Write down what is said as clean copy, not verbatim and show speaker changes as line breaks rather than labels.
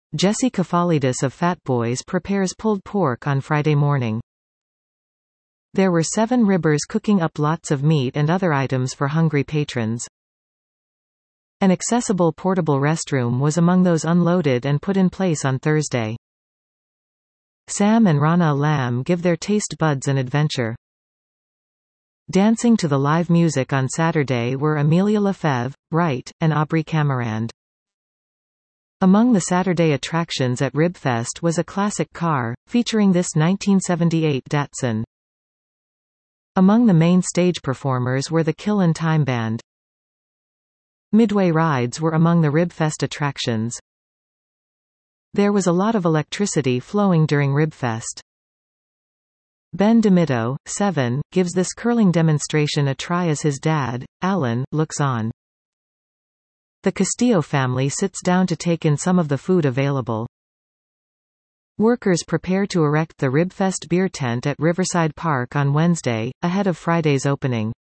Jesse Kefalidis of Fat Boys prepares pulled pork on Friday morning. There were 7 ribbers cooking up lots of meat and other items for hungry patrons. An accessible portable restroom was among those unloaded and put in place on Thursday. Sam and Rana Lamb give their taste buds an adventure. Dancing to the live music on Saturday were Amelia Lefebvre, Wright, and Aubrey Camerand. Among the Saturday attractions at Ribfest was a classic car, featuring this 1978 Datsun. Among the main stage performers were the Kill & Time Band. Midway rides were among the Ribfest attractions. There was a lot of electricity flowing during Ribfest. Ben DeMitto, 7, gives this curling demonstration a try as his dad, Alan, looks on. The Castillo family sits down to take in some of the food available. Workers prepare to erect the Ribfest beer tent at Riverside Park on Wednesday, ahead of Friday's opening.